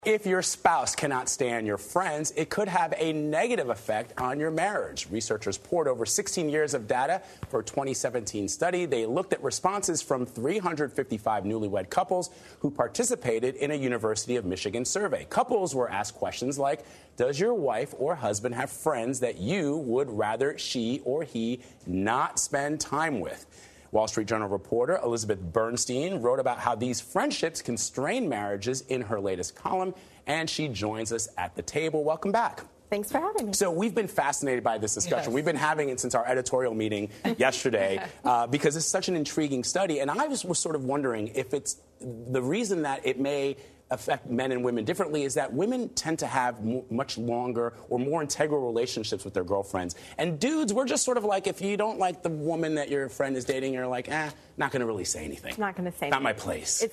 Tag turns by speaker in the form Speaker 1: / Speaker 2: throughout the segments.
Speaker 1: If your spouse cannot stand your friends, it could have a negative effect on your marriage. Researchers poured over 16 years of data for a 2017 study. They looked at responses from 355 newlywed couples who participated in a University of Michigan survey. Couples were asked questions like, does your wife or husband have friends that you would rather she or he not spend time with? Wall Street Journal reporter Elizabeth Bernstein wrote about how these friendships can strain marriages in her latest column, and she joins us at the table. Welcome back.
Speaker 2: Thanks for having me.
Speaker 1: So we've been fascinated by this discussion.
Speaker 3: Yes.
Speaker 1: We've been having it since our editorial meeting yesterday because it's such an intriguing study. And I was sort of wondering if it's the reason that it may affect men and women differently is that women tend to have much longer or more integral relationships with their girlfriends. And dudes, we're just sort of like, if you don't like the woman that your friend is dating, you're like, not going to really say anything.
Speaker 2: Not going to say anything.
Speaker 1: Not my place.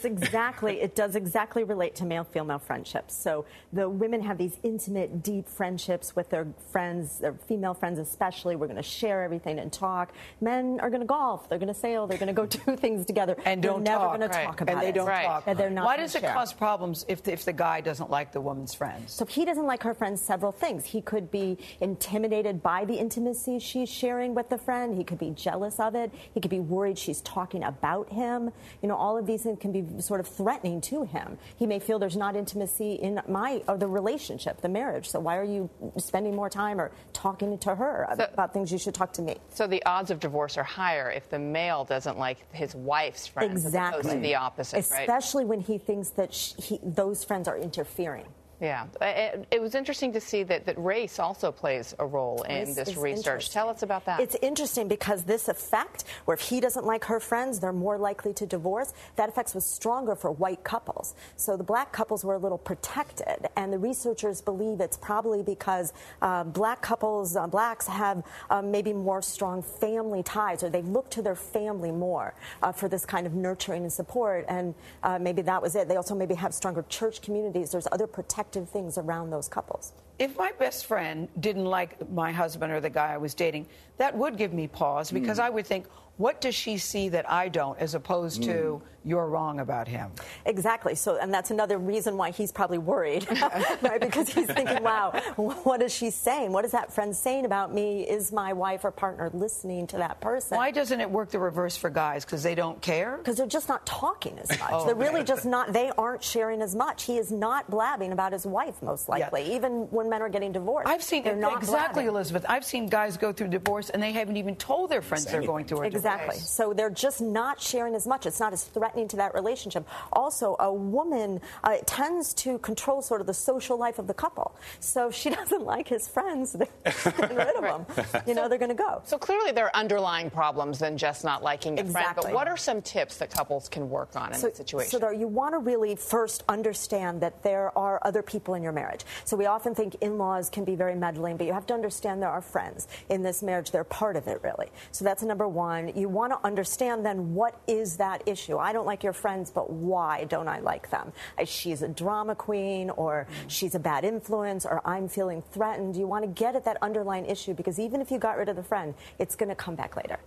Speaker 2: It does exactly relate to male-female friendships. So the women have these intimate, deep friendships with their friends, their female friends especially. We're going to share everything and talk. Men are going to golf. They're going to sail. They're going to go do things together.
Speaker 3: And don't
Speaker 2: They're never
Speaker 3: talk.
Speaker 2: going to talk about it.
Speaker 3: And they don't talk.
Speaker 2: And they're not
Speaker 3: Why
Speaker 2: gonna
Speaker 3: does it
Speaker 2: share.
Speaker 3: cause problems if the guy doesn't like the woman's friends?
Speaker 2: So if he doesn't like her friends, several things. He could be intimidated by the intimacy she's sharing with the friend. He could be jealous of it. He could be worried she's talking about him. You know, all of these things can be sort of threatening to him. He may feel there's not intimacy in the relationship, the marriage. So why are you spending more time or talking to her about things you should talk to me?
Speaker 4: So the odds of divorce are higher if the male doesn't like his wife's friends as opposed to the opposite,
Speaker 2: Especially when he thinks that those friends are interfering.
Speaker 4: Yeah. It was interesting to see that race also plays a role in this research. Tell us about that.
Speaker 2: It's interesting because this effect, where if he doesn't like her friends, they're more likely to divorce, that effect was stronger for white couples. So the black couples were a little protected, and the researchers believe it's probably because black couples, blacks have maybe more strong family ties, or they look to their family more for this kind of nurturing and support, and maybe that was it. They also maybe have stronger church communities. There's other protective things around those couples.
Speaker 3: If my best friend didn't like my husband or the guy I was dating, that would give me pause because I would think, what does she see that I don't, as opposed to you're wrong about him?
Speaker 2: Exactly. So, and that's another reason why he's probably worried, right? Because he's thinking, wow, what is she saying? What is that friend saying about me? Is my wife or partner listening to that person?
Speaker 3: Why doesn't it work the reverse for guys? Because they don't care?
Speaker 2: Because they're just not talking as much. They're really just not, they aren't sharing as much. He is not blabbing about his wife, most likely, even when men are getting divorced.
Speaker 3: I've seen exactly, Elizabeth. I've seen guys go through divorce and they haven't even told their friends they're going through a divorce.
Speaker 2: Exactly. So they're just not sharing as much. It's not as threatening to that relationship. Also, a woman tends to control sort of the social life of the couple. So if she doesn't like his friends, they're getting rid of them. You know, they're going to go.
Speaker 4: So clearly there are underlying problems than just not liking the friend. But what are some tips that couples can work on in that situation?
Speaker 2: So you want to really first understand that there are other people in your marriage. So we often think in-laws can be very meddling, but you have to understand there are friends in this marriage. They're part of it, really. So that's number one. You want to understand then what is that issue. I don't like your friends, but why don't I like them? She's a drama queen, or she's a bad influence, or I'm feeling threatened. You want to get at that underlying issue, because even if you got rid of the friend, it's going to come back later.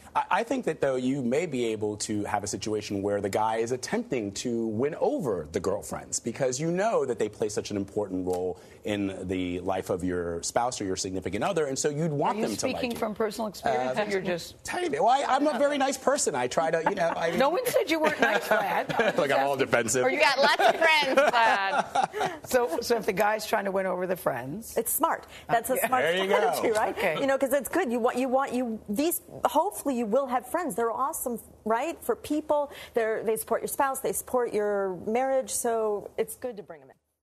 Speaker 1: I think that, though, you may be able to have a situation where the guy is attempting to win over the girlfriends because you know that they play such an important role in the life of your spouse or your significant other, and so you'd want them to like you.
Speaker 3: Are you speaking from personal experience, or you're just...
Speaker 1: Tell you, well, I'm a very nice person. I try to,
Speaker 3: No one said you weren't nice, Vlad.
Speaker 1: Like I'm all defensive.
Speaker 4: Or you got lots of friends, Vlad.
Speaker 3: So if the guy's trying to win over the friends...
Speaker 2: It's smart. That's a smart strategy, right?
Speaker 3: Okay.
Speaker 2: You know, because it's good. Hopefully you will have friends. They're awesome, right? For people, they support your spouse, they support your marriage, so it's good to bring them in.